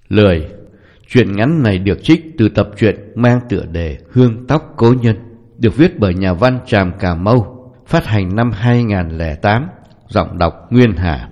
Lời. Truyện ngắn này được trích từ tập truyện mang tựa đề Hương Tóc Cố Nhân, được viết bởi nhà văn Tràm Cà Mau, phát hành năm 2008, giọng đọc Nguyên Hà.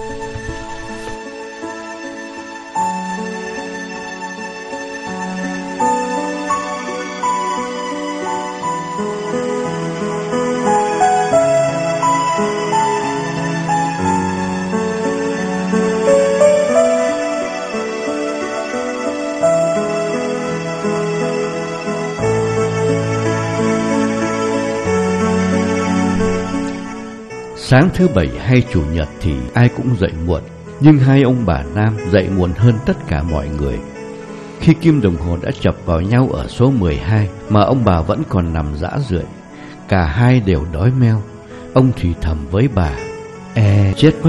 Sáng thứ Bảy hay Chủ nhật thì ai cũng dậy muộn, nhưng hai ông bà Nam dậy muộn hơn tất cả mọi người. Khi kim đồng hồ đã chập vào nhau ở số 12 mà ông bà vẫn còn nằm rã rượi, cả hai đều đói meo. Ông thì thầm với bà: chết mất.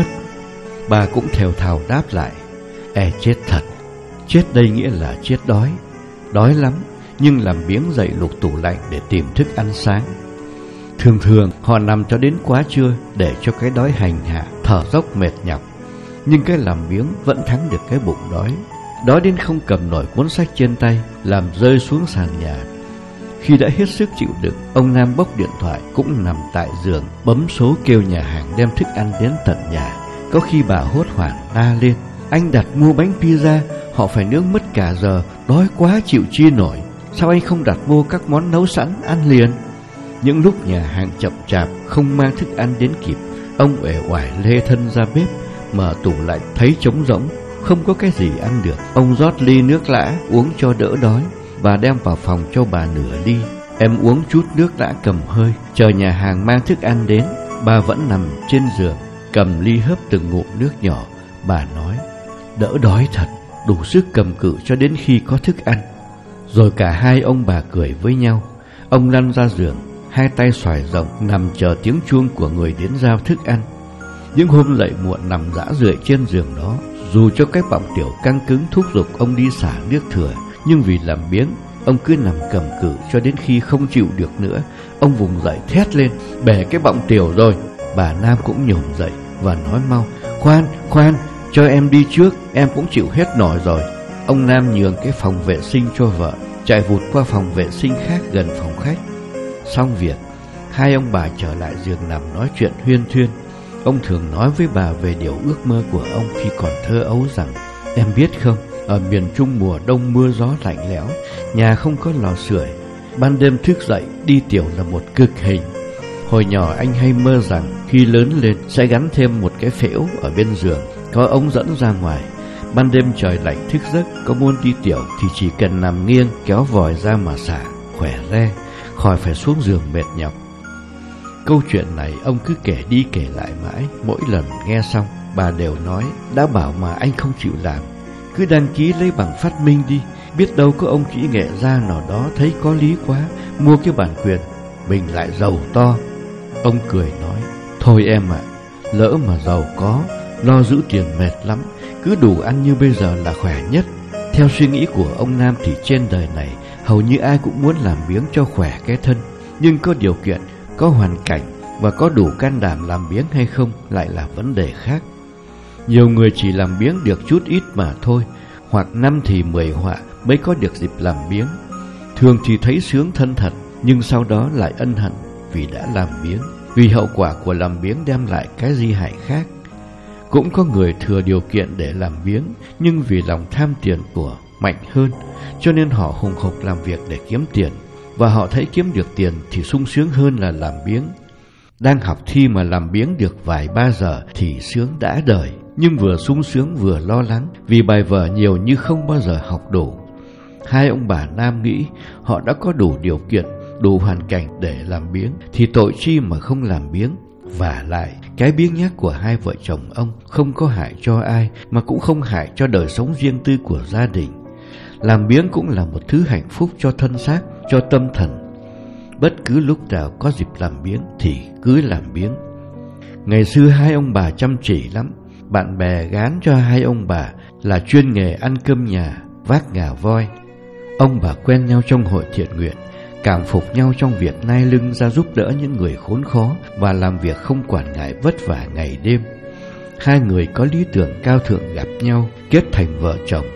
Bà cũng thều thào đáp lại: chết thật. Chết đây nghĩa là chết đói. Đói lắm, nhưng làm biếng dậy lục tủ lạnh để tìm thức ăn sáng. Thường thường họ nằm cho đến quá trưa để cho cái đói hành hạ, thở dốc mệt nhọc. Nhưng cái làm biếng vẫn thắng được cái bụng đói. Đói đến không cầm nổi cuốn sách trên tay, làm rơi xuống sàn nhà. Khi đã hết sức chịu đựng, ông Nam bốc điện thoại, cũng nằm tại giường bấm số kêu nhà hàng đem thức ăn đến tận nhà. Có khi bà hốt hoảng la lên: anh đặt mua bánh pizza, họ phải nướng mất cả giờ, đói quá chịu chi nổi. Sao anh không đặt mua các món nấu sẵn ăn liền? Những lúc nhà hàng chậm chạp không mang thức ăn đến kịp, ông uể oải lê thân ra bếp, mở tủ lạnh thấy trống rỗng, không có cái gì ăn được. Ông rót ly nước lã uống cho đỡ đói và đem vào phòng cho bà nửa ly. Em uống chút nước lã cầm hơi, chờ nhà hàng mang thức ăn đến. Bà vẫn nằm trên giường, cầm ly hớp từng ngụm nước nhỏ. Bà nói: đỡ đói thật, đủ sức cầm cự cho đến khi có thức ăn. Rồi cả hai ông bà cười với nhau. Ông lăn ra giường, hai tay xoài rộng, nằm chờ tiếng chuông của người đến giao thức ăn. Những hôm dậy muộn nằm rã rượi trên giường đó, dù cho cái bọng tiểu căng cứng thúc giục ông đi xả nước thừa, nhưng vì làm biếng, ông cứ nằm cầm cự cho đến khi không chịu được nữa. Ông vùng dậy thét lên: bể cái bọng tiểu rồi. Bà Nam cũng nhổm dậy và nói mau: khoan, cho em đi trước, em cũng chịu hết nổi rồi. Ông Nam nhường cái phòng vệ sinh cho vợ, chạy vụt qua phòng vệ sinh khác gần phòng khách. Xong việc, hai ông bà trở lại giường nằm nói chuyện huyên thuyên. Ông thường nói với bà về điều ước mơ của ông khi còn thơ ấu rằng: em biết không, ở miền Trung mùa đông mưa gió lạnh lẽo, nhà không có lò sưởi, ban đêm thức dậy đi tiểu là một cực hình. Hồi nhỏ anh hay mơ rằng khi lớn lên sẽ gắn thêm một cái phễu ở bên giường, có ống dẫn ra ngoài. Ban đêm trời lạnh thức giấc, có muốn đi tiểu thì chỉ cần nằm nghiêng kéo vòi ra mà xả, khỏe re, khỏi phải xuống giường mệt nhọc. Câu chuyện này ông cứ kể đi kể lại mãi. Mỗi lần nghe xong, bà đều nói: đã bảo mà anh không chịu làm, cứ đăng ký lấy bằng phát minh đi, biết đâu có ông kỹ nghệ gia nào đó thấy có lý quá, mua cái bản quyền, mình lại giàu to. Ông cười nói: thôi em ạ, lỡ mà giàu có, lo giữ tiền mệt lắm, cứ đủ ăn như bây giờ là khỏe nhất. Theo suy nghĩ của ông Nam thì trên đời này hầu như ai cũng muốn làm biếng cho khỏe cái thân, nhưng có điều kiện, có hoàn cảnh và có đủ can đảm làm biếng hay không lại là vấn đề khác. Nhiều người chỉ làm biếng được chút ít mà thôi, hoặc 5 thì 10 họa mới có được dịp làm biếng. Thường thì thấy sướng thân thật, nhưng sau đó lại ân hận vì đã làm biếng, vì hậu quả của làm biếng đem lại cái di hại khác. Cũng có người thừa điều kiện để làm biếng, nhưng vì lòng tham tiền của mạnh hơn, cho nên họ hùng hục làm việc để kiếm tiền, và họ thấy kiếm được tiền thì sung sướng hơn là làm biếng. Đang học thi mà làm biếng được vài ba giờ thì sướng đã đời, nhưng vừa sung sướng vừa lo lắng vì bài vở nhiều như không bao giờ học đủ. Hai ông bà Nam nghĩ họ đã có đủ điều kiện, đủ hoàn cảnh để làm biếng thì tội chi mà không làm biếng. Vả lại, cái biếng nhác của hai vợ chồng ông không có hại cho ai, mà cũng không hại cho đời sống riêng tư của gia đình. Làm biếng cũng là một thứ hạnh phúc cho thân xác, cho tâm thần. Bất cứ lúc nào có dịp làm biếng thì cứ làm biếng. Ngày xưa hai ông bà chăm chỉ lắm. Bạn bè gán cho hai ông bà là chuyên nghề ăn cơm nhà, vác ngà voi. Ông bà quen nhau trong hội thiện nguyện, cảm phục nhau trong việc nai lưng ra giúp đỡ những người khốn khó và làm việc không quản ngại vất vả ngày đêm. Hai người có lý tưởng cao thượng gặp nhau, kết thành vợ chồng.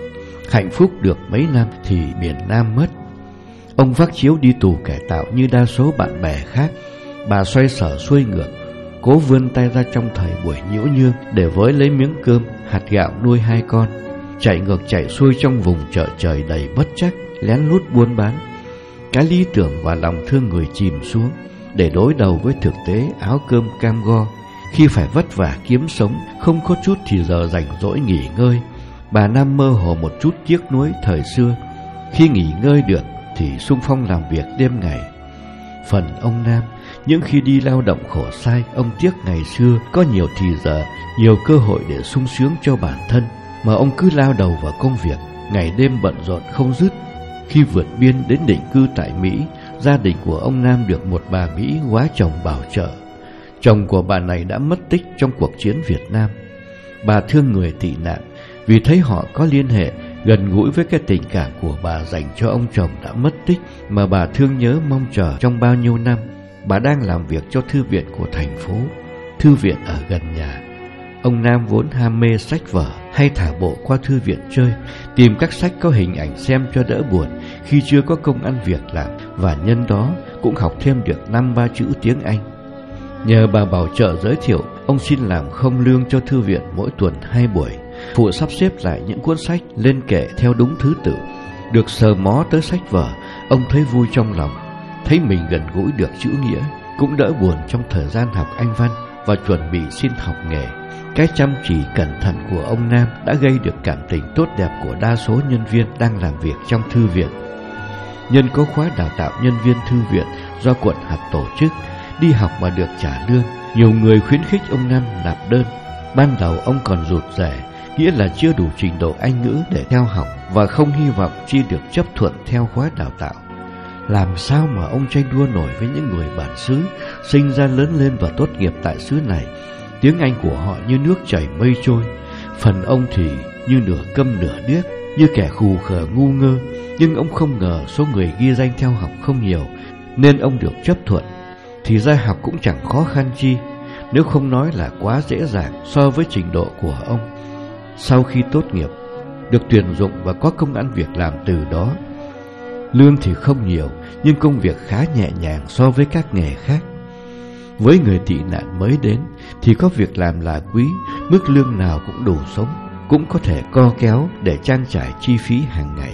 Hạnh phúc được mấy năm thì miền Nam mất. Ông vác chiếu đi tù cải tạo như đa số bạn bè khác. Bà xoay sở xuôi ngược, cố vươn tay ra trong thời buổi nhiễu nhương để với lấy miếng cơm, hạt gạo nuôi 2 con. Chạy ngược chạy xuôi trong vùng chợ trời đầy bất trắc, lén lút buôn bán. Cái lý tưởng và lòng thương người chìm xuống, để đối đầu với thực tế áo cơm cam go. Khi phải vất vả kiếm sống, không có chút thì giờ rảnh rỗi nghỉ ngơi, bà Nam mơ hồ một chút tiếc nuối thời xưa. Khi nghỉ ngơi được thì xung phong làm việc đêm ngày. Phần ông Nam, những khi đi lao động khổ sai, ông tiếc ngày xưa có nhiều thì giờ, nhiều cơ hội để sung sướng cho bản thân, mà ông cứ lao đầu vào công việc, ngày đêm bận rộn không dứt. Khi vượt biên đến định cư tại Mỹ, gia đình của ông Nam được một bà Mỹ góa chồng bảo trợ. Chồng của bà này đã mất tích trong cuộc chiến Việt Nam. Bà thương người tị nạn vì thấy họ có liên hệ gần gũi với cái tình cảm của bà dành cho ông chồng đã mất tích mà bà thương nhớ mong chờ trong bao nhiêu năm. Bà đang làm việc cho thư viện của thành phố, thư viện ở gần nhà. Ông Nam vốn ham mê sách vở, hay thả bộ qua thư viện chơi, tìm các sách có hình ảnh xem cho đỡ buồn khi chưa có công ăn việc làm, và nhân đó cũng học thêm được 5-3 chữ tiếng Anh. Nhờ bà bảo trợ giới thiệu, ông xin làm không lương cho thư viện mỗi tuần 2 buổi, phụ sắp xếp lại những cuốn sách lên kệ theo đúng thứ tự. Được sờ mó tới sách vở, ông thấy vui trong lòng, thấy mình gần gũi được chữ nghĩa, cũng đỡ buồn trong thời gian học Anh văn và chuẩn bị xin học nghề. Cái chăm chỉ cẩn thận của ông Nam đã gây được cảm tình tốt đẹp của đa số nhân viên đang làm việc trong thư viện. Nhân có khóa đào tạo nhân viên thư viện do quận hạt tổ chức, đi học mà được trả lương, nhiều người khuyến khích ông Nam nộp đơn. Ban đầu ông còn rụt rè, nghĩa là chưa đủ trình độ Anh ngữ để theo học và không hy vọng chi được chấp thuận theo khóa đào tạo. Làm sao mà ông tranh đua nổi với những người bản xứ, sinh ra lớn lên và tốt nghiệp tại xứ này? Tiếng Anh của họ như nước chảy mây trôi. Phần ông thì như nửa câm nửa điếc, như kẻ khù khờ ngu ngơ. Nhưng ông không ngờ số người ghi danh theo học không nhiều, nên ông được chấp thuận. Thì ra học cũng chẳng khó khăn chi, nếu không nói là quá dễ dàng so với trình độ của ông. Sau khi tốt nghiệp, được tuyển dụng và có công ăn việc làm từ đó. Lương thì không nhiều, nhưng công việc khá nhẹ nhàng so với các nghề khác. Với người tị nạn mới đến thì có việc làm là quý, mức lương nào cũng đủ sống, cũng có thể co kéo để trang trải chi phí hàng ngày.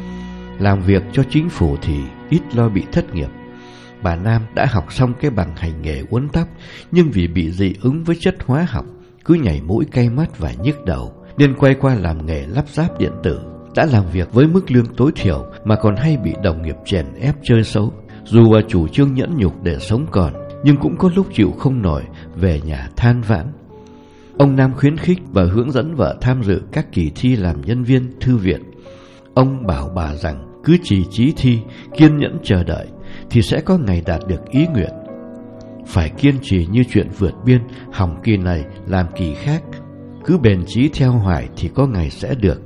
Làm việc cho chính phủ thì ít lo bị thất nghiệp. Bà Nam đã học xong cái bằng hành nghề uốn tóc, nhưng vì bị dị ứng với chất hóa học, cứ nhảy mũi cay mắt và nhức đầu, nên quay qua làm nghề lắp ráp điện tử. Đã làm việc với mức lương tối thiểu mà còn hay bị đồng nghiệp chèn ép chơi xấu. Dù bà chủ trương nhẫn nhục để sống còn, nhưng cũng có lúc chịu không nổi, về nhà than vãn. Ông Nam khuyến khích và hướng dẫn vợ tham dự các kỳ thi làm nhân viên thư viện. Ông bảo bà rằng cứ trì chí thi, kiên nhẫn chờ đợi thì sẽ có ngày đạt được ý nguyện. Phải kiên trì như chuyện vượt biên, hỏng kỳ này làm kỳ khác, cứ bền chí theo hoài thì có ngày sẽ được.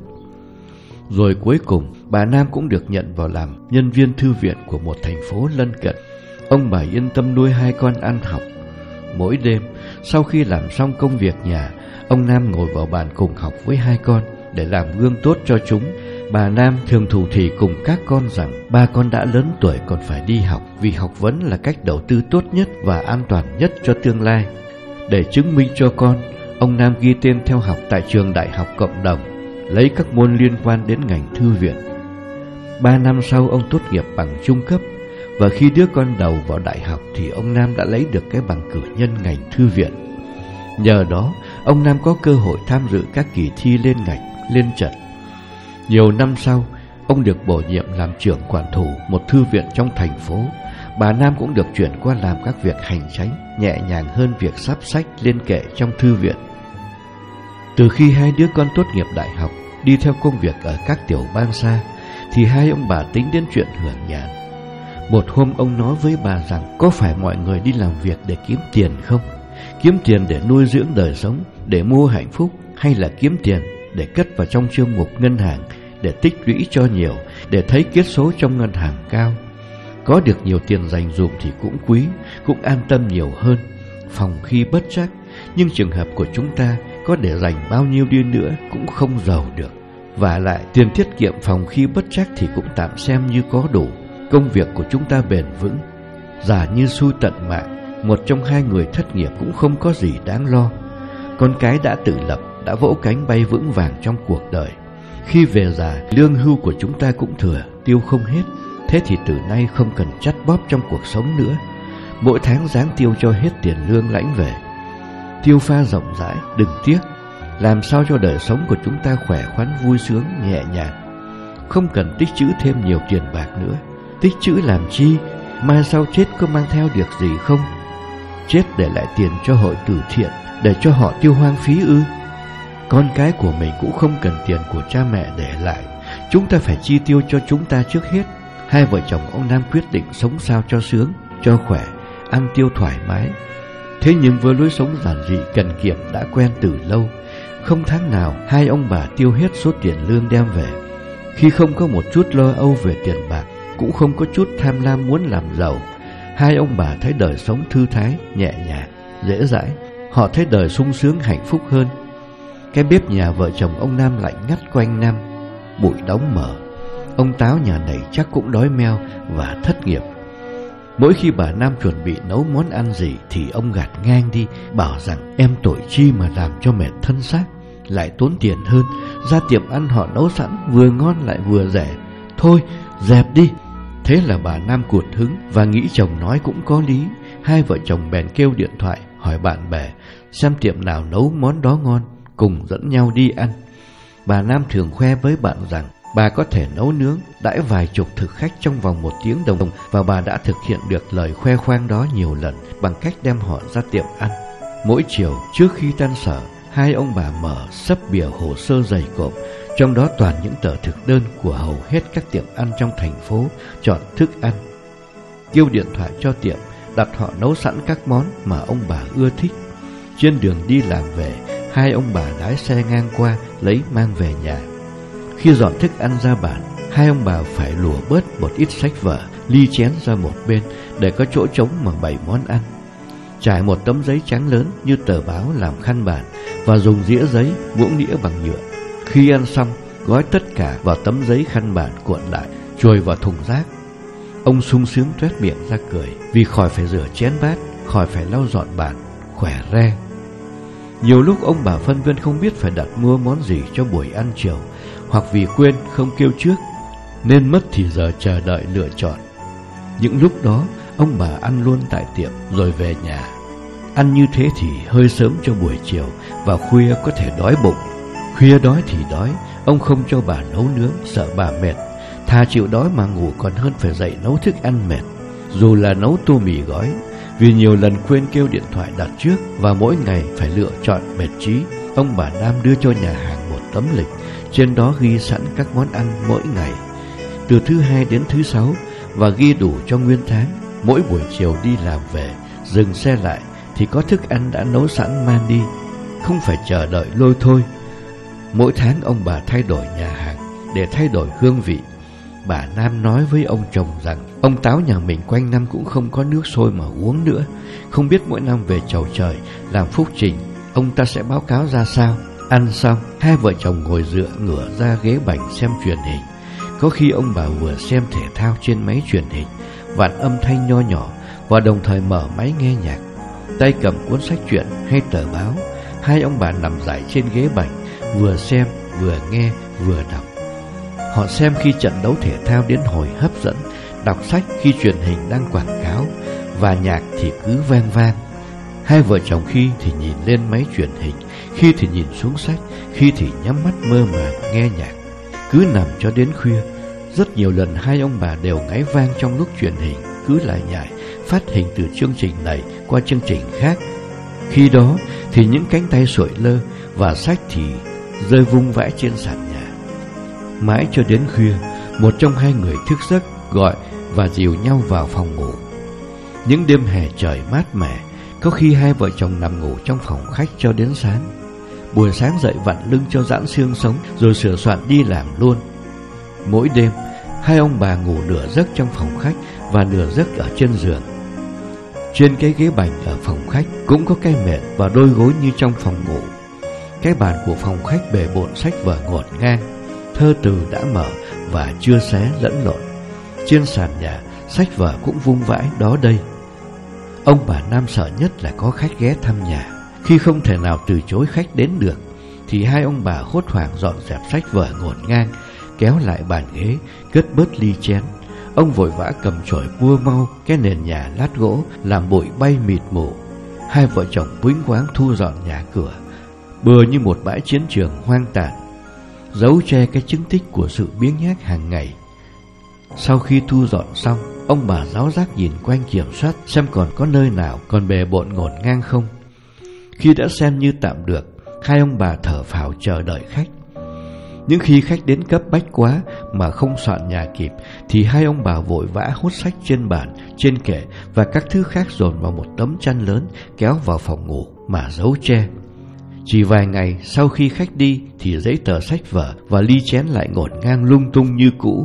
Rồi cuối cùng bà Nam cũng được nhận vào làm nhân viên thư viện của một thành phố lân cận. Ông bà yên tâm nuôi 2 con ăn học. Mỗi đêm sau khi làm xong công việc nhà, ông Nam ngồi vào bàn cùng học với 2 con để làm gương tốt cho chúng. Bà Nam thường thủ thỉ cùng các con rằng 3 con đã lớn tuổi còn phải đi học, vì học vấn là cách đầu tư tốt nhất và an toàn nhất cho tương lai. Để chứng minh cho con, ông Nam ghi tên theo học tại trường đại học cộng đồng, lấy các môn liên quan đến ngành thư viện. 3 năm sau ông tốt nghiệp bằng trung cấp, và khi đứa con đầu vào đại học thì ông Nam đã lấy được cái bằng cử nhân ngành thư viện. Nhờ đó, ông Nam có cơ hội tham dự các kỳ thi lên ngạch, lên trận. Nhiều năm sau, ông được bổ nhiệm làm trưởng quản thủ một thư viện trong thành phố. Bà Nam cũng được chuyển qua làm các việc hành chánh, nhẹ nhàng hơn việc sắp sách lên kệ trong thư viện. Từ khi 2 đứa con tốt nghiệp đại học, đi theo công việc ở các tiểu bang xa, thì 2 ông bà tính đến chuyện hưởng nhàn. Một hôm ông nói với bà rằng có phải mọi người đi làm việc để kiếm tiền không? Kiếm tiền để nuôi dưỡng đời sống, để mua hạnh phúc, hay là kiếm tiền để cất vào trong chương mục ngân hàng, để tích lũy cho nhiều, để thấy kiết số trong ngân hàng cao? Có được nhiều tiền dành dụm thì cũng quý, cũng an tâm nhiều hơn, phòng khi bất trắc. Nhưng trường hợp của chúng ta có để dành bao nhiêu đi nữa cũng không giàu được. Vả lại tiền tiết kiệm phòng khi bất trắc thì cũng tạm xem như có đủ. Công việc của chúng ta bền vững. Giả như xui tận mạng, một trong hai người thất nghiệp cũng không có gì đáng lo. Con cái đã tự lập, đã vỗ cánh bay vững vàng trong cuộc đời. Khi về già, lương hưu của chúng ta cũng thừa, tiêu không hết. Thế thì từ nay không cần chắt bóp trong cuộc sống nữa. Mỗi tháng ráng tiêu cho hết tiền lương lãnh về. Tiêu pha rộng rãi, đừng tiếc. Làm sao cho đời sống của chúng ta khỏe khoắn, vui sướng, nhẹ nhàng. Không cần tích trữ thêm nhiều tiền bạc nữa. Tích trữ làm chi? Mai sau chết có mang theo được gì không? Chết để lại tiền cho hội từ thiện, để cho họ tiêu hoang phí ư? Con cái của mình cũng không cần tiền của cha mẹ để lại. Chúng ta phải chi tiêu cho chúng ta trước hết. Hai vợ chồng ông Nam quyết định sống sao cho sướng, cho khỏe, ăn tiêu thoải mái. Thế nhưng với lối sống giản dị cần kiệm đã quen từ lâu, không tháng nào hai ông bà tiêu hết số tiền lương đem về. Khi không có một chút lo âu về tiền bạc, cũng không có chút tham lam muốn làm giàu, hai ông bà thấy đời sống thư thái, nhẹ nhàng, dễ dãi. Họ thấy đời sung sướng hạnh phúc hơn. Cái bếp nhà vợ chồng ông Nam lạnh ngắt quanh năm, bụi đóng mở. Ông Táo nhà này chắc cũng đói meo và thất nghiệp. Mỗi khi bà Nam chuẩn bị nấu món ăn gì thì ông gạt ngang đi, bảo rằng em tội chi mà làm cho mệt thân xác, lại tốn tiền hơn. Ra tiệm ăn họ nấu sẵn, vừa ngon lại vừa rẻ. Thôi, dẹp đi. Thế là bà Nam cụt hứng và nghĩ chồng nói cũng có lý. Hai vợ chồng bèn kêu điện thoại hỏi bạn bè xem tiệm nào nấu món đó ngon, cùng dẫn nhau đi ăn. Bà Nam thường khoe với bạn rằng bà có thể nấu nướng đãi vài chục thực khách trong vòng 1 tiếng đồng, và bà đã thực hiện được lời khoe khoang đó nhiều lần bằng cách đem họ ra tiệm ăn. Mỗi chiều trước khi tan sở, hai ông bà mở xấp bìa hồ sơ dày cộp, trong đó toàn những tờ thực đơn của hầu hết các tiệm ăn trong thành phố, chọn thức ăn. Kêu điện thoại cho tiệm, đặt họ nấu sẵn các món mà ông bà ưa thích. Trên đường đi làm về, hai ông bà lái xe ngang qua lấy mang về nhà. Khi dọn thức ăn ra bàn, hai ông bà phải lùa bớt một ít sách vở, ly chén ra một bên để có chỗ trống mà bày món ăn. Trải một tấm giấy trắng lớn như tờ báo làm khăn bàn và dùng dĩa giấy, muỗng đĩa bằng nhựa. Khi ăn xong, gói tất cả vào tấm giấy khăn bàn cuộn lại, chồi vào thùng rác. Ông sung sướng toét miệng ra cười vì khỏi phải rửa chén bát, khỏi phải lau dọn bàn, khỏe re. Nhiều lúc ông bà phân vân không biết phải đặt mua món gì cho buổi ăn chiều, hoặc vì quên không kêu trước nên mất thì giờ chờ đợi lựa chọn. Những lúc đó ông bà ăn luôn tại tiệm rồi về nhà. Ăn như thế thì hơi sớm cho buổi chiều, và khuya có thể đói bụng. Khuya đói thì đói, ông không cho bà nấu nướng, sợ bà mệt. Thà chịu đói mà ngủ còn hơn phải dậy nấu thức ăn mệt, dù là nấu tô mì gói. Vì nhiều lần quên kêu điện thoại đặt trước và mỗi ngày phải lựa chọn mệt trí, ông bà Nam đưa cho nhà hàng một tấm lịch, trên đó ghi sẵn các món ăn mỗi ngày, từ thứ Hai đến thứ Sáu, và ghi đủ cho nguyên tháng. Mỗi buổi chiều đi làm về, dừng xe lại thì có thức ăn đã nấu sẵn mang đi, không phải chờ đợi lôi thôi. Mỗi tháng ông bà thay đổi nhà hàng để thay đổi hương vị. Bà Nam nói với ông chồng rằng ông Táo nhà mình quanh năm cũng không có nước sôi mà uống nữa. Không biết mỗi năm về chầu trời làm phúc trình, ông ta sẽ báo cáo ra sao. Ăn xong, hai vợ chồng ngồi dựa ngửa ra ghế bành xem truyền hình. Có khi ông bà vừa xem thể thao trên máy truyền hình, vạn âm thanh nho nhỏ, và đồng thời mở máy nghe nhạc, tay cầm cuốn sách truyện hay tờ báo. Hai ông bà nằm rải trên ghế bành, vừa xem, vừa nghe, vừa đọc. Họ xem khi trận đấu thể thao đến hồi hấp dẫn, đọc sách khi truyền hình đang quảng cáo, và nhạc thì cứ vang vang. Hai vợ chồng khi thì nhìn lên máy truyền hình, khi thì nhìn xuống sách, khi thì nhắm mắt mơ màng nghe nhạc. Cứ nằm cho đến khuya. Rất nhiều lần hai ông bà đều ngáy vang trong lúc truyền hình cứ lại nhải, phát hình từ chương trình này qua chương trình khác. Khi đó thì những cánh tay sụi lơ và sách thì rơi vung vãi trên sàn nhà. Mãi cho đến khuya, một trong hai người thức giấc gọi và dìu nhau vào phòng ngủ. Những đêm hè trời mát mẻ, có khi hai vợ chồng nằm ngủ trong phòng khách cho đến sáng. Buổi sáng dậy vặn lưng cho giãn xương sống, rồi sửa soạn đi làm luôn. Mỗi đêm, hai ông bà ngủ nửa giấc trong phòng khách và nửa giấc ở trên giường. Trên cái ghế bành ở phòng khách cũng có cái mền và đôi gối như trong phòng ngủ. Cái bàn của phòng khách bề bộn sách vở ngổn ngang. thơ từ đã mở và chưa xé lẫn lộn. Trên sàn nhà, sách vở cũng vung vãi đó đây. Ông bà Nam sợ nhất là có khách ghé thăm nhà. Khi không thể nào từ chối khách đến được, thì hai ông bà hốt hoảng dọn dẹp sách vở ngổn ngang, kéo lại bàn ghế, cất bớt ly chén. Ông vội vã cầm chổi mua mau cái nền nhà lát gỗ làm bụi bay mịt mù. Hai vợ chồng quĩnh quáng thu dọn nhà cửa, bừa như một bãi chiến trường hoang tàn, giấu che cái chứng tích của sự biếng nhác hàng ngày. Sau khi thu dọn xong, ông bà ráo rác nhìn quanh kiểm soát xem còn có nơi nào còn bề bộn ngổn ngang không. Khi đã xem như tạm được, hai ông bà thở phào chờ đợi khách. Những khi khách đến cấp bách quá mà không soạn nhà kịp, thì hai ông bà vội vã hốt sách trên bàn, trên kệ và các thứ khác dồn vào một tấm chăn lớn, kéo vào phòng ngủ mà giấu che. Chỉ vài ngày sau khi khách đi thì giấy tờ sách vở và ly chén lại ngổn ngang lung tung như cũ.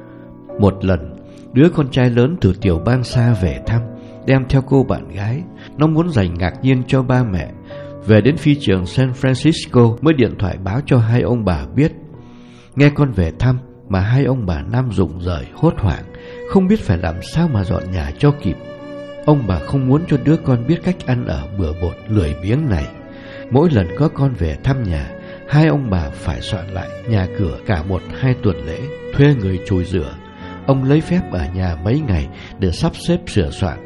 Một lần, đứa con trai lớn từ tiểu bang xa về thăm, đem theo cô bạn gái. Nó muốn dành ngạc nhiên cho ba mẹ. Về đến phi trường San Francisco mới điện thoại báo cho hai ông bà biết. Nghe con về thăm mà hai ông bà Nam rụng rời hốt hoảng, không biết phải làm sao mà dọn nhà cho kịp. Ông bà không muốn cho đứa con biết cách ăn ở bừa bộn lười biếng này. Mỗi lần có con về thăm nhà, hai ông bà phải soạn lại nhà cửa cả 1-2 tuần lễ, thuê người chùi rửa. Ông lấy phép ở nhà mấy ngày để sắp xếp sửa soạn.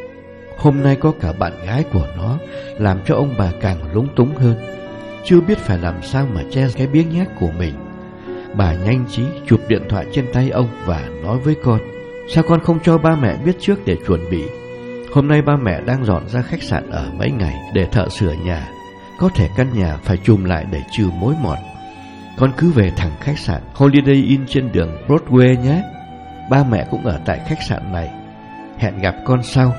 Hôm nay có cả bạn gái của nó, làm cho ông bà càng lúng túng hơn, chưa biết phải làm sao mà che cái biếng nhác của mình. Bà nhanh trí chụp điện thoại trên tay ông và nói với con: sao con không cho ba mẹ biết trước để chuẩn bị? Hôm nay ba mẹ đang dọn ra khách sạn ở mấy ngày để thợ sửa nhà. Có thể căn nhà phải chùm lại để trừ mối mọt. Con cứ về thẳng khách sạn Holiday Inn trên đường Broadway nhé. Ba mẹ cũng ở tại khách sạn này. Hẹn gặp con sau.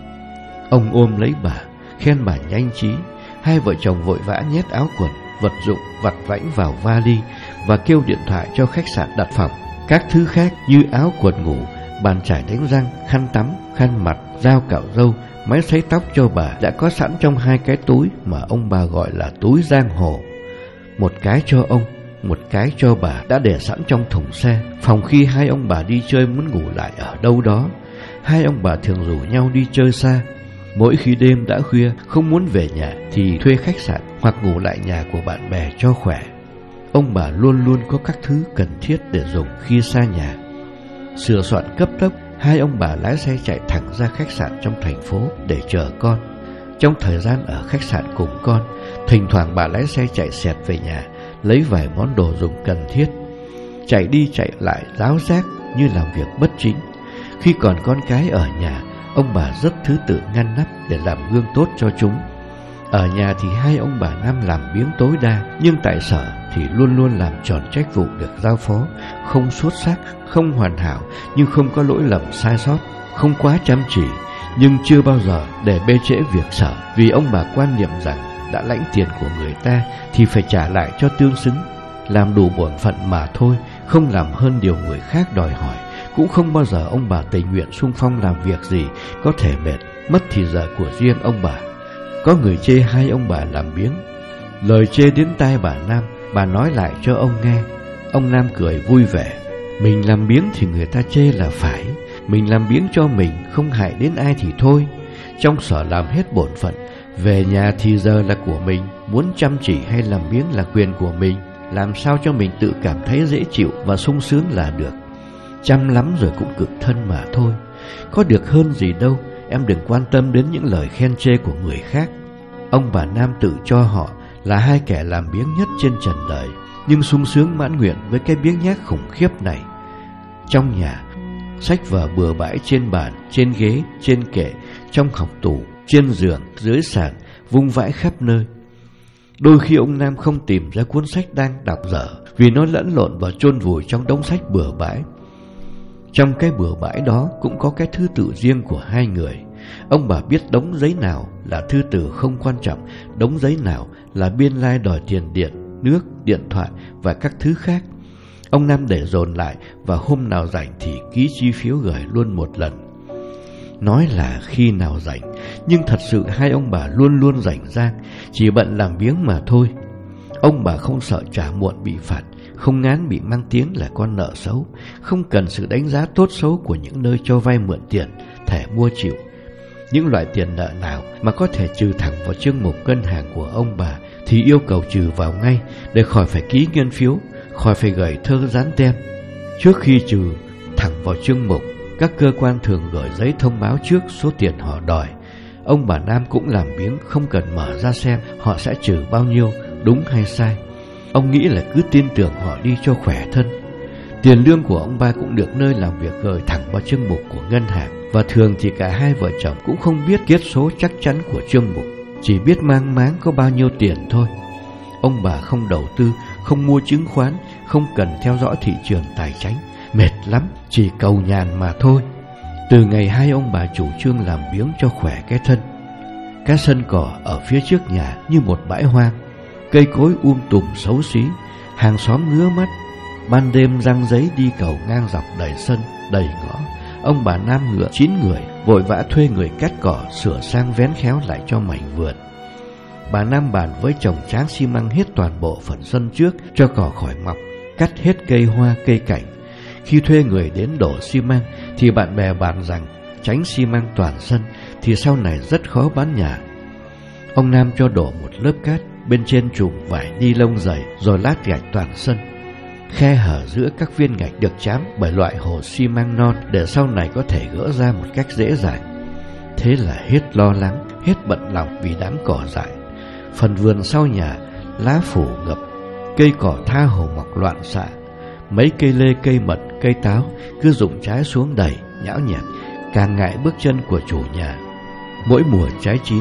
Ông ôm lấy bà, khen bà nhanh trí. Hai vợ chồng vội vã nhét áo quần, vật dụng vặt vãnh vào vali và kêu điện thoại cho khách sạn đặt phòng. Các thứ khác như áo quần ngủ, bàn chải đánh răng, khăn tắm, khăn mặt, dao cạo râu, máy sấy tóc cho bà đã có sẵn trong 2 cái túi mà ông bà gọi là túi giang hồ. Một cái cho ông, một cái cho bà đã để sẵn trong thùng xe, phòng khi hai ông bà đi chơi muốn ngủ lại ở đâu đó. Hai ông bà thường rủ nhau đi chơi xa. Mỗi khi đêm đã khuya không muốn về nhà thì thuê khách sạn hoặc ngủ lại nhà của bạn bè cho khỏe. Ông bà luôn luôn có các thứ cần thiết để dùng khi xa nhà. Sửa soạn cấp tốc, hai ông bà lái xe chạy thẳng ra khách sạn trong thành phố để chờ con. Trong thời gian ở khách sạn cùng con, thỉnh thoảng bà lái xe chạy xẹt về nhà, lấy vài món đồ dùng cần thiết. Chạy đi chạy lại ráo rác như làm việc bất chính. Khi còn con cái ở nhà, ông bà rất thứ tự ngăn nắp để làm gương tốt cho chúng. Ở nhà thì hai ông bà Nam làm biếng tối đa, nhưng tại sở thì luôn luôn làm tròn trách vụ được giao phó, không xuất sắc, không hoàn hảo nhưng không có lỗi lầm sai sót, không quá chăm chỉ nhưng chưa bao giờ để bê trễ việc sở, vì ông bà quan niệm rằng đã lãnh tiền của người ta thì phải trả lại cho tương xứng, làm đủ bổn phận mà thôi, không làm hơn điều người khác đòi hỏi. Cũng không bao giờ ông bà tình nguyện xung phong làm việc gì có thể mệt, mất thì giờ của riêng ông bà. Có người chê hai ông bà làm biếng. Lời chê đến tai bà Nam, bà nói lại cho ông nghe. Ông Nam cười vui vẻ. Mình làm biếng thì người ta chê là phải. Mình làm biếng cho mình, không hại đến ai thì thôi. Trong sở làm hết bổn phận, về nhà thì giờ là của mình. Muốn chăm chỉ hay làm biếng là quyền của mình. Làm sao cho mình tự cảm thấy dễ chịu và sung sướng là được. Chăm lắm rồi cũng cực thân mà thôi. Có được hơn gì đâu. Em đừng quan tâm đến những lời khen chê của người khác. Ông bà Nam tự cho họ là hai kẻ làm biếng nhất trên trần đời, nhưng sung sướng mãn nguyện với cái biếng nhác khủng khiếp này. Trong nhà, sách vở bừa bãi trên bàn, trên ghế, trên kệ, trong học tủ, trên giường, dưới sàn, vung vãi khắp nơi. Đôi khi ông Nam không tìm ra cuốn sách đang đọc dở vì nó lẫn lộn và chôn vùi trong đống sách bừa bãi. Trong cái bừa bãi đó cũng có cái thứ tự riêng của hai người. Ông bà biết đống giấy nào là thư từ không quan trọng, đống giấy nào là biên lai đòi tiền điện, nước, điện thoại và các thứ khác. Ông Nam để dồn lại và hôm nào rảnh thì ký chi phiếu gửi luôn một lần. Nói là khi nào rảnh, nhưng thật sự hai ông bà luôn luôn rảnh rang, chỉ bận làm biếng mà thôi. Ông bà không sợ trả muộn bị phạt, không ngán bị mang tiếng là con nợ xấu, không cần sự đánh giá tốt xấu của những nơi cho vay mượn tiền, thẻ mua chịu. Những loại tiền nợ nào mà có thể trừ thẳng vào chương mục ngân hàng của ông bà thì yêu cầu trừ vào ngay, để khỏi phải ký ngân phiếu, khỏi phải gửi thơ dán tem. Trước khi trừ thẳng vào chương mục, các cơ quan thường gửi giấy thông báo trước số tiền họ đòi. Ông bà Nam cũng làm biếng, không cần mở ra xem họ sẽ trừ bao nhiêu, đúng hay sai. Ông nghĩ là cứ tin tưởng họ đi cho khỏe thân. Tiền lương của ông ba cũng được nơi làm việc gửi thẳng vào chương mục của ngân hàng, và thường thì cả hai vợ chồng cũng không biết kết số chắc chắn của chương mục, chỉ biết mang máng có bao nhiêu tiền thôi. Ông bà không đầu tư, không mua chứng khoán, không cần theo dõi thị trường tài chính, mệt lắm, chỉ cầu nhàn mà thôi. Từ ngày hai ông bà chủ trương làm biếng cho khỏe cái thân. Cái sân cỏ ở phía trước nhà như một bãi hoang, cây cối tùm xấu xí, hàng xóm ngứa mắt. Ban đêm răng giấy đi cầu ngang dọc đầy sân, đầy ngõ. Ông bà Nam ngựa 9 người vội vã thuê người cắt cỏ, sửa sang vén khéo lại cho mảnh vườn. Bà Nam bàn với chồng tráng xi măng hết toàn bộ phần sân trước cho cỏ khỏi mọc, cắt hết cây hoa cây cảnh. Khi thuê người đến đổ xi măng thì bạn bè bàn rằng tránh xi măng toàn sân thì sau này rất khó bán nhà. Ông Nam cho đổ một lớp cát, bên trên trùm vải ni lông dày, rồi lát gạch toàn sân. Khe hở giữa các viên gạch được trám bởi loại hồ xi măng non để sau này có thể gỡ ra một cách dễ dàng. Thế là hết lo lắng, hết bận lòng vì đám cỏ dại. Phần vườn sau nhà lá phủ ngập, cây cỏ tha hồ mọc loạn xạ. Mấy cây lê, cây mận, cây táo cứ rụng trái xuống đầy, nhão nhẹt, càng ngại bước chân của chủ nhà. Mỗi mùa trái chín,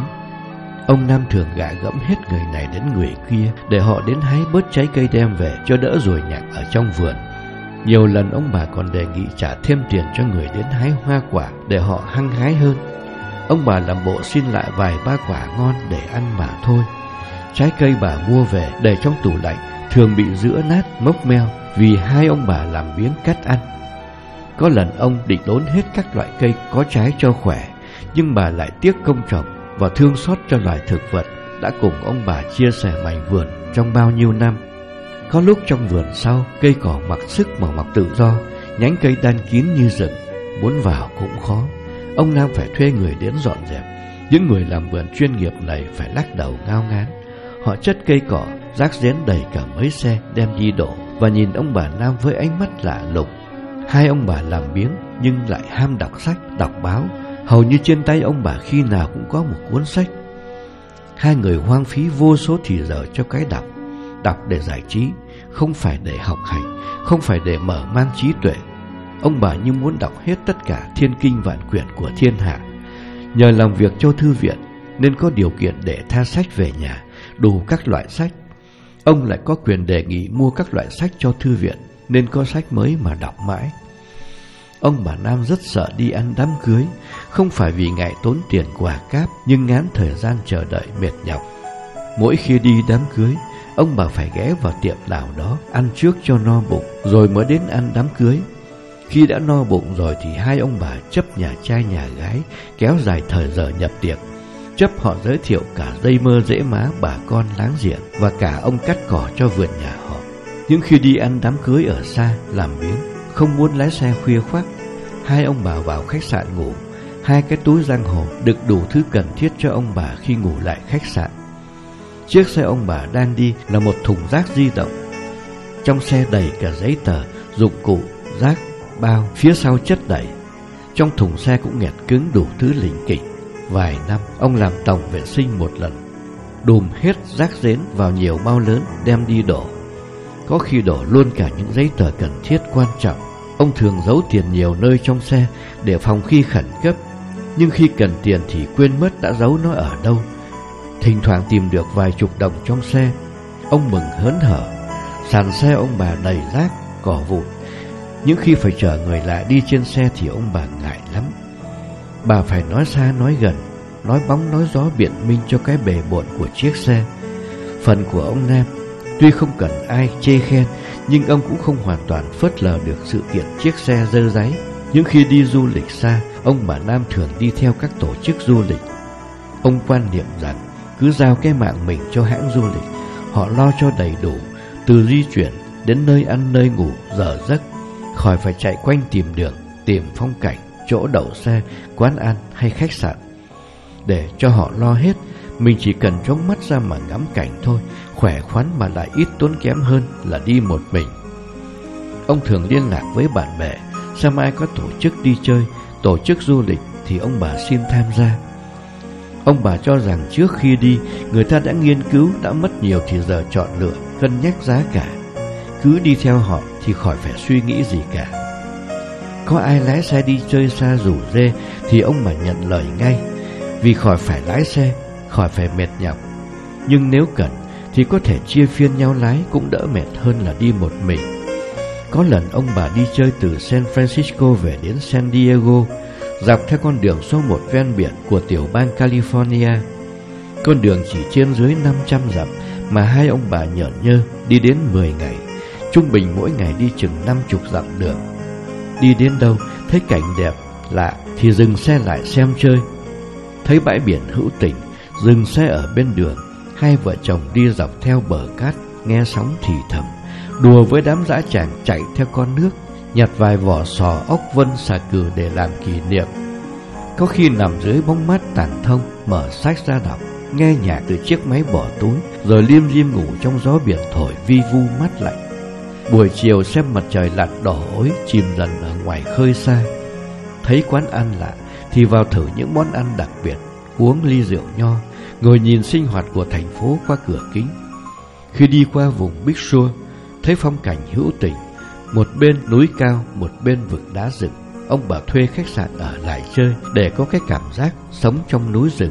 ông Nam thường gạ gẫm hết người này đến người kia để họ đến hái bớt trái cây đem về cho đỡ ruồi nhặng ở trong vườn. Nhiều lần ông bà còn đề nghị trả thêm tiền cho người đến hái hoa quả để họ hăng hái hơn. Ông bà làm bộ xin lại vài ba quả ngon để ăn mà thôi. Trái cây bà mua về để trong tủ lạnh thường bị rữa nát mốc meo vì hai ông bà làm biếng cắt ăn. Có lần ông định đốn hết các loại cây có trái cho khỏe, nhưng bà lại tiếc công trồng và thương xót cho loài thực vật đã cùng ông bà chia sẻ mảnh vườn trong bao nhiêu năm. Có lúc trong vườn sau, cây cỏ mặc sức mà mọc tự do, nhánh cây đan kín như rừng, muốn vào cũng khó. Ông Nam phải thuê người đến dọn dẹp. Những người làm vườn chuyên nghiệp này phải lắc đầu ngao ngán. Họ chất cây cỏ, rác rến đầy cả mấy xe đem đi đổ, và nhìn ông bà Nam với ánh mắt lạ lùng. Hai ông bà làm biếng nhưng lại ham đọc sách, đọc báo. Hầu như trên tay ông bà khi nào cũng có một cuốn sách. Hai người hoang phí vô số thì giờ cho cái đọc. Đọc để giải trí, không phải để học hành, không phải để mở mang trí tuệ. Ông bà như muốn đọc hết tất cả thiên kinh vạn quyển của thiên hạ. Nhờ làm việc cho thư viện nên có điều kiện để tha sách về nhà, đủ các loại sách. Ông lại có quyền đề nghị mua các loại sách cho thư viện, nên có sách mới mà đọc mãi. Ông bà Nam rất sợ đi ăn đám cưới, không phải vì ngại tốn tiền quà cáp, nhưng ngán thời gian chờ đợi mệt nhọc. Mỗi khi đi đám cưới, ông bà phải ghé vào tiệm nào đó ăn trước cho no bụng, rồi mới đến ăn đám cưới. Khi đã no bụng rồi thì hai ông bà chấp nhà trai nhà gái, kéo dài thời giờ nhập tiệc, chấp họ giới thiệu cả dây mơ dễ má bà con láng giềng và cả ông cắt cỏ cho vườn nhà họ. Nhưng khi đi ăn đám cưới ở xa, làm biếng, không muốn lái xe khuya khoắt, hai ông bà vào khách sạn ngủ. Hai cái túi giang hồ đựng đủ thứ cần thiết cho ông bà khi ngủ lại khách sạn. Chiếc xe ông bà đang đi là một thùng rác di động. Trong xe đầy cả giấy tờ, dụng cụ, rác, bao, phía sau chất đầy. Trong thùng xe cũng nghẹt cứng đủ thứ lỉnh kỉnh. Vài năm ông làm tổng vệ sinh một lần, đùm hết rác rến vào nhiều bao lớn đem đi đổ. Có khi đổ luôn cả những giấy tờ cần thiết quan trọng. Ông thường giấu tiền nhiều nơi trong xe để phòng khi khẩn cấp, nhưng khi cần tiền thì quên mất đã giấu nó ở đâu. Thỉnh thoảng tìm được vài chục đồng trong xe, ông mừng hớn hở. Sàn xe ông bà đầy rác, cỏ vụn. Nhưng khi phải chở người lạ đi trên xe thì ông bà ngại lắm. Bà phải nói xa nói gần, nói bóng nói gió biện minh cho cái bề bộn của chiếc xe. Phần của ông Nam, tuy không cần ai chê khen, nhưng ông cũng không hoàn toàn phớt lờ được sự kiện chiếc xe dơ dáy. Nhưng khi đi du lịch xa, ông bà Nam thường đi theo các tổ chức du lịch. Ông quan niệm rằng cứ giao cái mạng mình cho hãng du lịch, Họ lo cho đầy đủ, từ di chuyển đến nơi ăn nơi ngủ giờ giấc, khỏi phải chạy quanh tìm đường, tìm phong cảnh, chỗ đậu xe, quán ăn hay khách sạn. Để cho họ lo hết, mình chỉ cần trống mắt ra mà ngắm cảnh thôi, khỏe khoắn mà lại ít tốn kém hơn là đi một mình. Ông thường liên lạc với bạn bè, xem ai có tổ chức đi chơi, tổ chức du lịch thì ông bà xin tham gia. Ông bà cho rằng trước khi đi, người ta đã nghiên cứu, đã mất nhiều thì giờ chọn lựa, cân nhắc giá cả. Cứ đi theo họ thì khỏi phải suy nghĩ gì cả. Có ai lái xe đi chơi xa rủ rê thì ông bà nhận lời ngay, vì khỏi phải lái xe, khỏi phải mệt nhọc. Nhưng nếu cần thì có thể chia phiên nhau lái, cũng đỡ mệt hơn là đi một mình. Có lần ông bà đi chơi từ San Francisco về đến San Diego, dọc theo con đường số 1 ven biển của tiểu bang California. Con đường chỉ trên dưới 500 dặm mà hai ông bà nhởn nhơ đi đến 10 ngày, trung bình mỗi ngày đi chừng 50 dặm đường. Đi đến đâu thấy cảnh đẹp lạ thì dừng xe lại xem chơi. Thấy bãi biển hữu tình, dừng xe ở bên đường. Hai vợ chồng đi dọc theo bờ cát, nghe sóng thì thầm, đùa với đám dã tràng chạy theo con nước, nhặt vài vỏ sò, ốc vân, xà cừ để làm kỷ niệm. Có khi nằm dưới bóng mát tàn thông, mở sách ra đọc, nghe nhạc từ chiếc máy bỏ túi, rồi liêm diêm ngủ trong gió biển thổi vi vu mát lạnh. Buổi chiều xem mặt trời lặn đỏ ối chìm dần ở ngoài khơi xa. Thấy quán ăn lạ thì vào thử những món ăn đặc biệt, uống ly rượu nho, ngồi nhìn sinh hoạt của thành phố qua cửa kính. Khi đi qua vùng Big Sur, thấy phong cảnh hữu tình, một bên núi cao, một bên vực đá rừng. Ông bà thuê khách sạn ở lại chơi để có cái cảm giác sống trong núi rừng.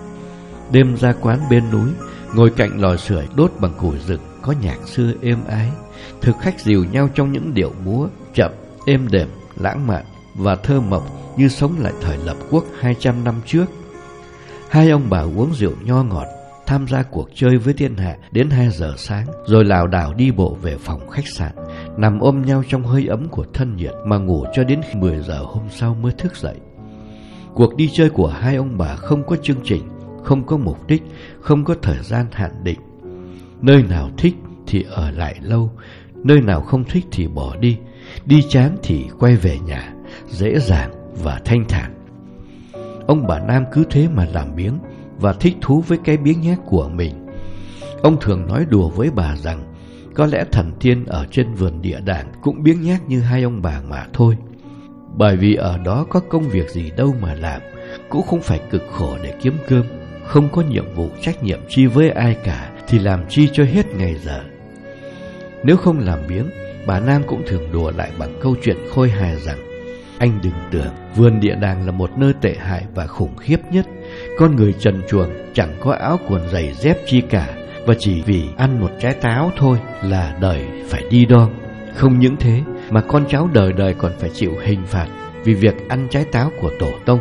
Đêm ra quán bên núi, ngồi cạnh lò sưởi đốt bằng củi rừng, có nhạc xưa êm ái. Thực khách dìu nhau trong những điệu múa chậm, êm đềm, lãng mạn và thơ mộng như sống lại thời lập quốc 200 năm trước. Hai ông bà uống rượu nho ngọt, tham gia cuộc chơi với thiên hạ đến 2 giờ sáng, rồi lảo đảo đi bộ về phòng khách sạn, nằm ôm nhau trong hơi ấm của thân nhiệt mà ngủ cho đến 10 giờ hôm sau mới thức dậy. Cuộc đi chơi của hai ông bà không có chương trình, không có mục đích, không có thời gian hạn định. Nơi nào thích thì ở lại lâu, nơi nào không thích thì bỏ đi, đi chán thì quay về nhà, dễ dàng và thanh thản. Ông bà Nam cứ thế mà làm biếng và thích thú với cái biếng nhác của mình. Ông thường nói đùa với bà rằng có lẽ thần tiên ở trên vườn địa đàng cũng biếng nhác như hai ông bà mà thôi. Bởi vì ở đó có công việc gì đâu mà làm, cũng không phải cực khổ để kiếm cơm, không có nhiệm vụ trách nhiệm chi với ai cả, thì làm chi cho hết ngày giờ. Nếu không làm biếng, bà Nam cũng thường đùa lại bằng câu chuyện khôi hài rằng: anh đừng tưởng vườn địa đàng là một nơi tệ hại và khủng khiếp nhất. Con người trần truồng, chẳng có áo quần giày dép chi cả, và chỉ vì ăn một trái táo thôi là đời phải đi đon. Không những thế mà con cháu đời đời còn phải chịu hình phạt vì việc ăn trái táo của tổ tông.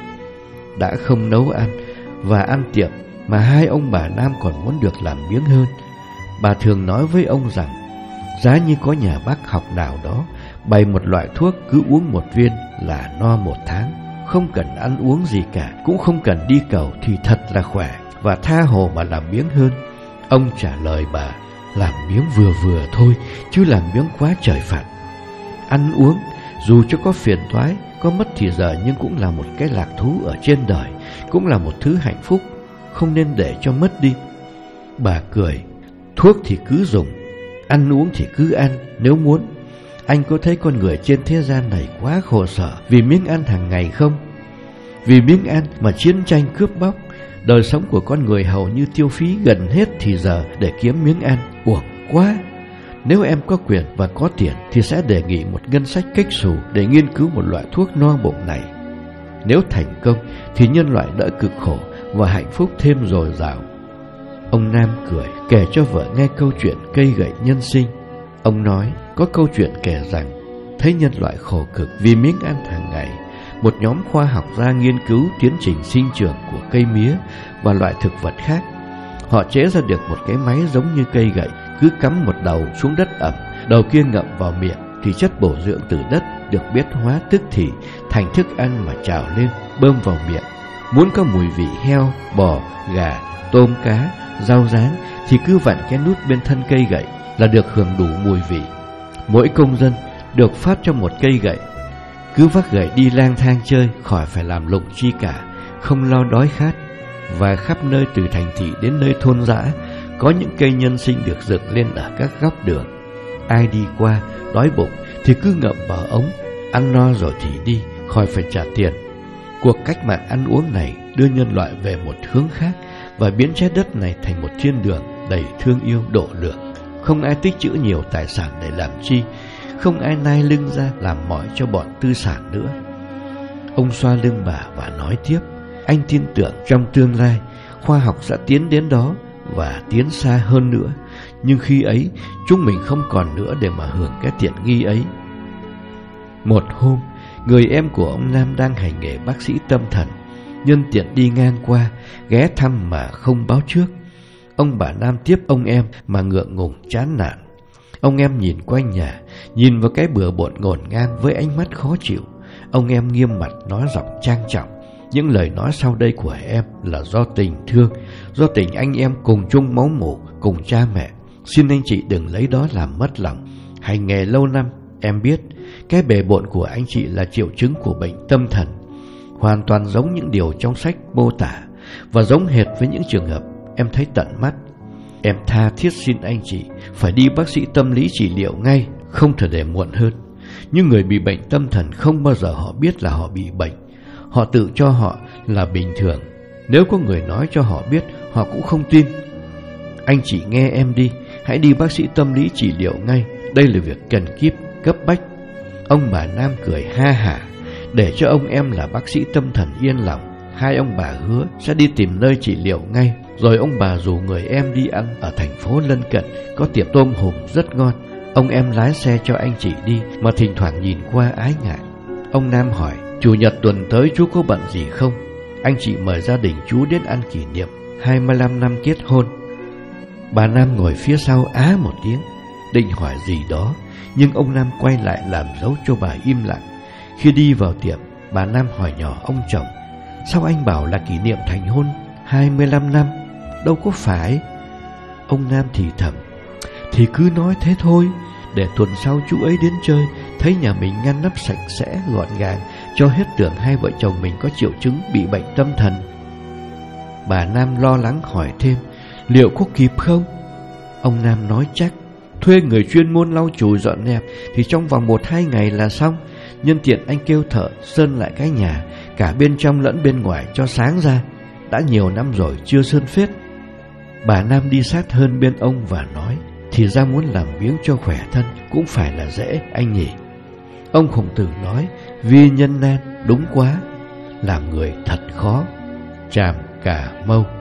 Đã không nấu ăn và ăn tiệm mà hai ông bà Nam còn muốn được làm biếng hơn. Bà thường nói với ông rằng giá như có nhà bác học nào đó bày một loại thuốc cứ uống một viên là no 1 tháng, không cần ăn uống gì cả, cũng không cần đi cầu thì thật là khỏe và tha hồ mà làm biếng hơn. Ông trả lời bà: làm biếng vừa vừa thôi, chứ làm biếng quá trời phạt. Ăn uống dù cho có phiền toái, có mất thì giờ, nhưng cũng là một cái lạc thú ở trên đời, cũng là một thứ hạnh phúc, không nên để cho mất đi. Bà cười: thuốc thì cứ dùng, ăn uống thì cứ ăn nếu muốn. Anh có thấy con người trên thế gian này quá khổ sở vì miếng ăn hàng ngày không? Vì miếng ăn mà chiến tranh cướp bóc, đời sống của con người hầu như tiêu phí gần hết thì giờ để kiếm miếng ăn, uổng quá. Nếu em có quyền và có tiền thì sẽ đề nghị một ngân sách kếch xù để nghiên cứu một loại thuốc no bụng này. Nếu thành công thì nhân loại đỡ cực khổ và hạnh phúc thêm dồi dào. Ông Nam cười kể cho vợ nghe câu chuyện cây gậy nhân sinh. Ông nói có câu chuyện kể rằng thấy nhân loại khổ cực vì miếng ăn hàng ngày, một nhóm khoa học gia nghiên cứu tiến trình sinh trưởng của cây mía và loại thực vật khác. Họ chế ra được một cái máy giống như cây gậy, cứ cắm một đầu xuống đất ẩm, đầu kia ngậm vào miệng thì chất bổ dưỡng từ đất được biến hóa tức thì thành thức ăn mà trào lên, bơm vào miệng. Muốn có mùi vị heo, bò, gà, tôm, cá rau rán thì cứ vặn cái nút bên thân cây gậy là được hưởng đủ mùi vị. Mỗi công dân được phát cho một cây gậy, cứ vác gậy đi lang thang chơi, khỏi phải làm lụng chi cả, không lo đói khát. Và khắp nơi từ thành thị đến nơi thôn dã, có những cây nhân sinh được dựng lên ở các góc đường. Ai đi qua đói bụng thì cứ ngậm vào ống, ăn no rồi thì đi, khỏi phải trả tiền. Cuộc cách mạng ăn uống này đưa nhân loại về một hướng khác và biến trái đất này thành một thiên đường đầy thương yêu độ lượng. Không ai tích trữ nhiều tài sản để làm chi, không ai nai lưng ra làm mỏi cho bọn tư sản nữa. Ông xoa lưng bà và nói tiếp: anh tin tưởng trong tương lai khoa học sẽ tiến đến đó và tiến xa hơn nữa, nhưng khi ấy chúng mình không còn nữa để mà hưởng cái tiện nghi ấy. Một hôm, người em của ông Nam đang hành nghề bác sĩ tâm thần, nhân tiện đi ngang qua, ghé thăm mà không báo trước. Ông bà Nam tiếp ông em mà ngượng ngùng chán nản. Ông em nhìn quanh nhà, nhìn vào cái bừa bộn ngổn ngang với ánh mắt khó chịu. Ông em nghiêm mặt nói giọng trang trọng: những lời nói sau đây của em là do tình thương, do tình anh em cùng chung máu mủ, cùng cha mẹ. Xin anh chị đừng lấy đó làm mất lòng. Hành nghề lâu năm, em biết cái bề bộn của anh chị là triệu chứng của bệnh tâm thần, hoàn toàn giống những điều trong sách mô tả và giống hệt với những trường hợp em thấy tận mắt. Em tha thiết xin anh chị phải đi bác sĩ tâm lý trị liệu ngay, không thể để muộn hơn. Nhưng người bị bệnh tâm thần không bao giờ họ biết là họ bị bệnh. Họ tự cho họ là bình thường. Nếu có người nói cho họ biết, họ cũng không tin. Anh chị nghe em đi, hãy đi bác sĩ tâm lý trị liệu ngay. Đây là việc cần kíp, cấp bách. Ông bà Nam cười ha hả. Để cho ông em là bác sĩ tâm thần yên lòng, hai ông bà hứa sẽ đi tìm nơi trị liệu ngay. Rồi ông bà rủ người em đi ăn ở thành phố lân cận, có tiệm tôm hùm rất ngon. Ông em lái xe cho anh chị đi, mà thỉnh thoảng nhìn qua ái ngại. Ông Nam hỏi: chủ nhật tuần tới chú có bận gì không? Anh chị mời gia đình chú đến ăn kỷ niệm 25 năm kết hôn. Bà Nam ngồi phía sau á một tiếng, định hỏi gì đó, nhưng ông Nam quay lại làm dấu cho bà im lặng. Khi đi vào tiệm, bà Nam hỏi nhỏ ông chồng: sao anh bảo là kỷ niệm thành hôn 25 năm? Đâu có phải. Ông Nam thì thầm: thì cứ nói thế thôi, để tuần sau chú ấy đến chơi, thấy nhà mình ngăn nắp sạch sẽ gọn gàng, cho hết tưởng hai vợ chồng mình có triệu chứng bị bệnh tâm thần. Bà Nam lo lắng hỏi thêm: liệu có kịp không? Ông Nam nói chắc. Thuê người chuyên môn lau chùi dọn dẹp thì trong vòng 1-2 ngày là xong. Nhân tiện anh kêu thợ sơn lại cái nhà, cả bên trong lẫn bên ngoài cho sáng ra. Đã nhiều năm rồi chưa sơn phết. Bà Nam đi sát hơn bên ông và nói: thì ra muốn làm biếng cho khỏe thân cũng phải là dễ anh nhỉ. Ông Khổng Tử nói: vì nhân nan, đúng quá. Làm người thật khó. Tràm Cà Mau.